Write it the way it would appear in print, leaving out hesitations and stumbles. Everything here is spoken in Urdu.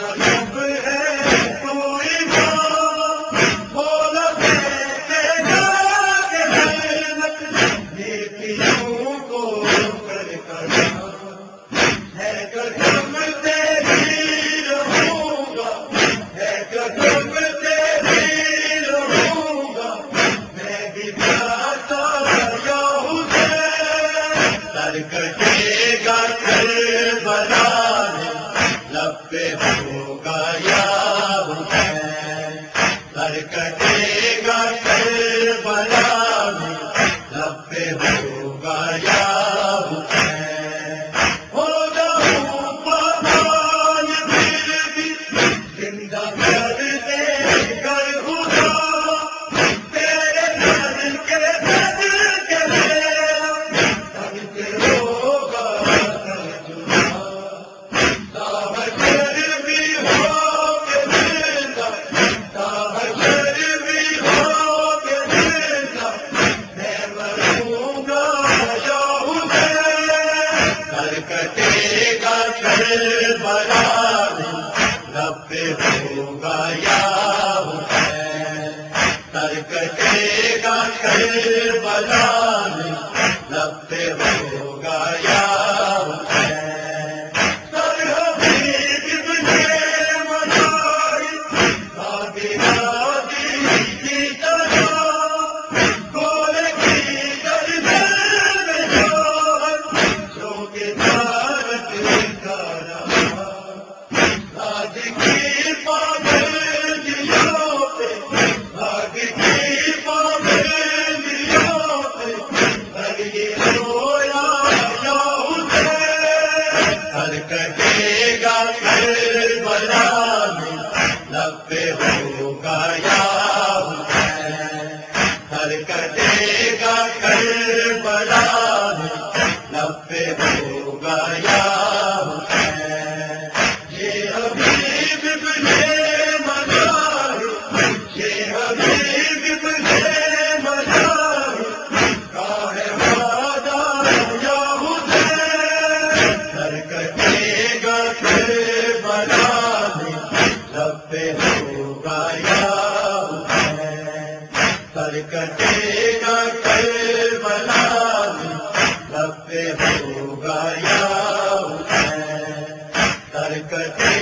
کٹے گا کربلا لب پہ ہوگا یا حسین، سر کٹے گا کربلا لب پہ ہوگا یا حسین، ہوگا پاپان پھر بھی زندہ کر دے گا خدا تیرے گھر کے بدل کے کٹے گا کربلا لب پہ ہوگا یا حسین، سر کٹے گا کربلا لب پہ ہوگا یا حسین، سر حبیب نے منائی شادی شادی کی طرح گولے کی گردن میں جو کہ کٹے گا کربلا لب پہ ہوگا یا حسین، سر کٹے گا کربلا لب پہ ہوگا یا حسین، یہ حبیب نے منار، یہ حبیب نے منار کا ہے وعدہ یا حسین، سر کٹے گا کربلا لب پہ ہوگا یا حسین، سر کٹے گا کربلا لب پہ ہوگا یا حسین، سر کٹے